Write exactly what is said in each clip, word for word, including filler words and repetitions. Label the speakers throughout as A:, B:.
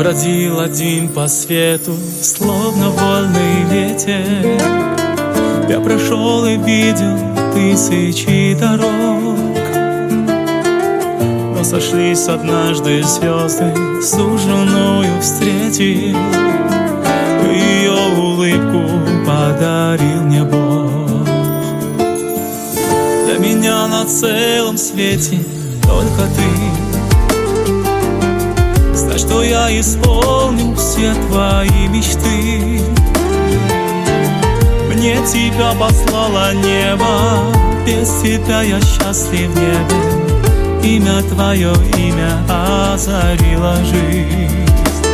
A: бродил один по свету, словно вольный ветер. Я прошел и видел тысячи дорог, но сошлись однажды звезды, суженую встретил. Ее улыбку подарил мне Бог. Для меня на целом свете только ты. Знай, что я исполню все твои мечты. Мне тебя послало небо, без тебя я счастлив в небе. Имя твое, имя озарило жизнь.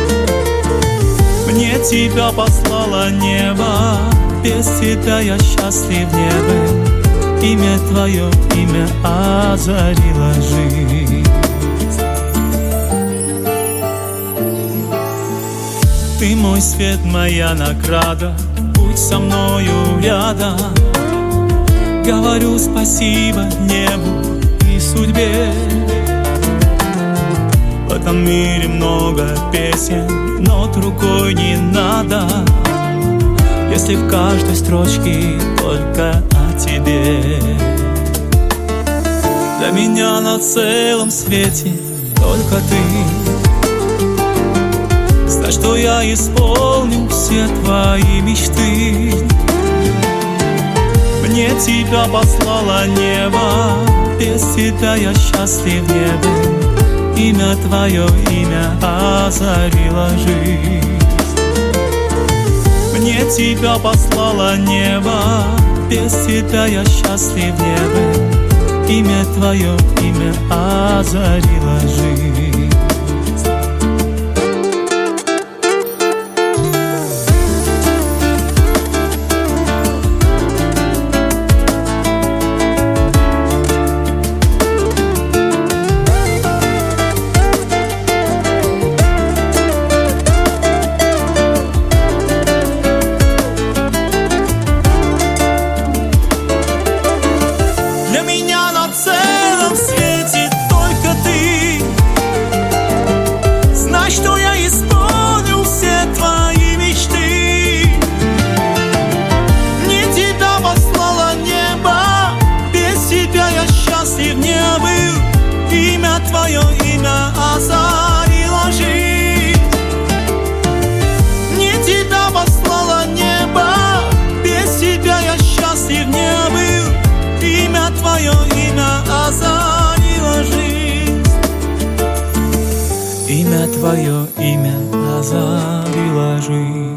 A: Мне тебя послало небо, без тебя я счастлив в небе. Имя твое, имя озарило жизнь. Ты мой свет, моя награда, будь со мною рядом. Говорю спасибо небу и судьбе. В этом мире много песен, но другой не надо, если в каждой строчке только о тебе. Для меня на целом свете только ты. Знай, что я исполню все твои мечты. Мне тебя послало небо, без тебя я счастлив в небе. Имя твое, имя озарило жизнь. Мне тебя послало небо, без тебя я счастлив в небе. Имя твое, имя озарило жизнь.
B: Для меня на целом свете только ты. Знай, что я исполню все твои мечты. Мне тебя послало небо, без тебя я счастлив не был. Имя твое, имя озарило жизнь. Мне тебя послало небо, без тебя я счастлив не был. Имя твое, имя озарило жизнь.
A: Имя твое, имя озарило жизнь.